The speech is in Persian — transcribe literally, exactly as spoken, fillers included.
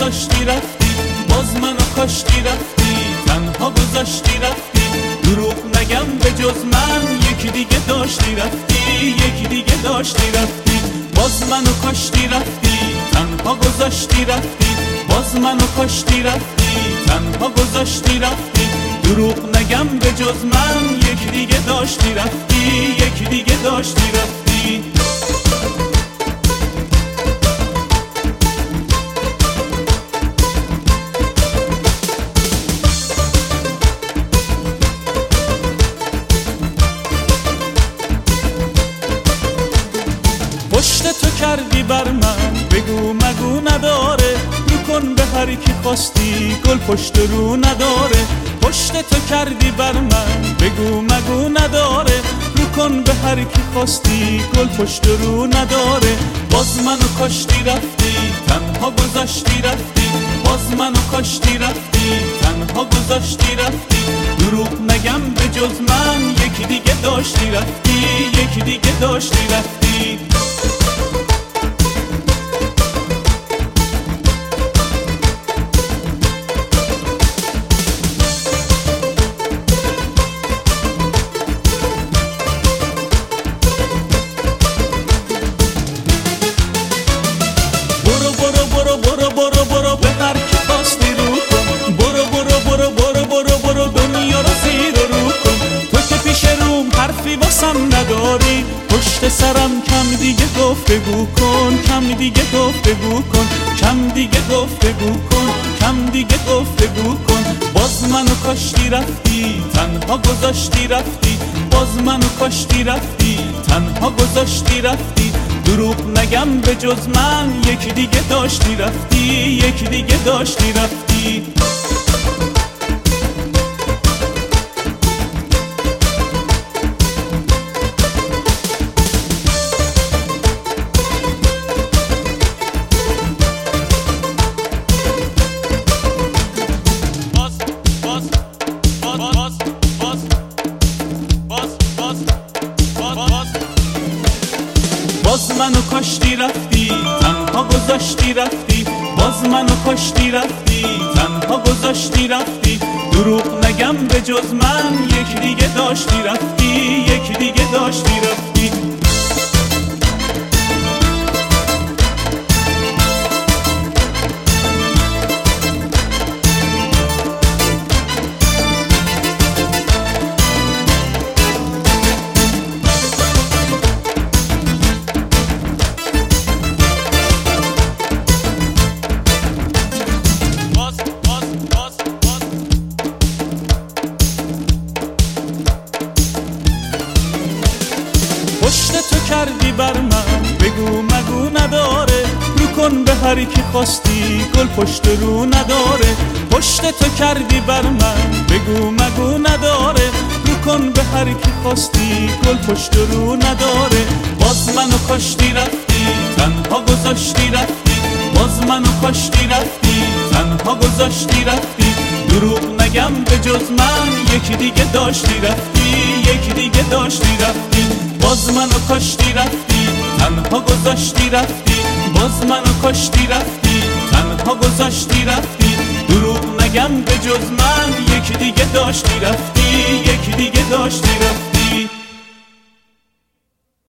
گذاشتی رفتی، باز منو کاشتی رفتی، تنها گذاشتی رفتی. دروغ نگم به جز من یکی دیگه داشتی رفتی، یکی دیگه داشتی رفتی. باز منو کاشتی رفتی، تنها گذاشتی رفتی، باز منو کاشتی رفتی، تنها گذاشتی رفتی. دروغ نگم به جز من یکی دیگه داشتی رفتی، یکی دیگه داشتی رفتی. پشت تو کردی بر من بگو مگو نداره، رو کن به هر کی خواستی گل پشت رو نداره. پشت تو کردی بر من بگو مگو نداره، رو کن به هر کی خواستی گل پشت رو نداره. باز منو کاشتی رفتی، تنها گذاشتی رفتی، باز منو کاشتی رفتی، تنها گذاشتی رفتی. دروغ نگم به جز من یکی دیگه داشتی رفتی، یکی دیگه داشتی رفتی. نداری پشت سرم، کم دیگه گفتگو کن، کم دیگه گفتگو کن، کم دیگه گفتگو کن، کم دیگه گفتگو کن. باز منو کاشتی رفتی، تنها گذاشتی رفتی، باز منو کاشتی رفتی، تنها گذاشتی رفتی. دروغ نگم به جز من یکی دیگه داشتی رفتی، یکی دیگه داشتی رفتی. باز منو کاشتی رفتی، تنها گذاشتی رفتی، باز منو کاشتی رفتی، تنها گذاشتی رفتی. دروغ نگم به جز من یکی دیگه داشتی رفتی، یکی دیگه داشتی رفتی. پشت تو کردی بر من بگو مگو نداره، رو کن به هر کی خواستی گل پشت رو نداره. پشت تو کردی بر من بگو مگو نداره، رو کن به هر کی خواستی گل پشت رو نداره. باز منو کاشتی رفتی، تنها گذاشتی رفتی، باز منو کاشتی رفتی، تنها گذاشتی رفتی. دروغ نگم به جز من یکی دیگه داشتی رفتی، یکی دیگه داشتی رفتی. باز منو کاشتی رفتی، تنها گذاشتی رفتی، باز منو کاشتی رفتی، تنها گذاشتی رفتی. دروغ نگم به جز من یکی دیگه داشتی رفتی، یکی دیگه داشتی رفتی.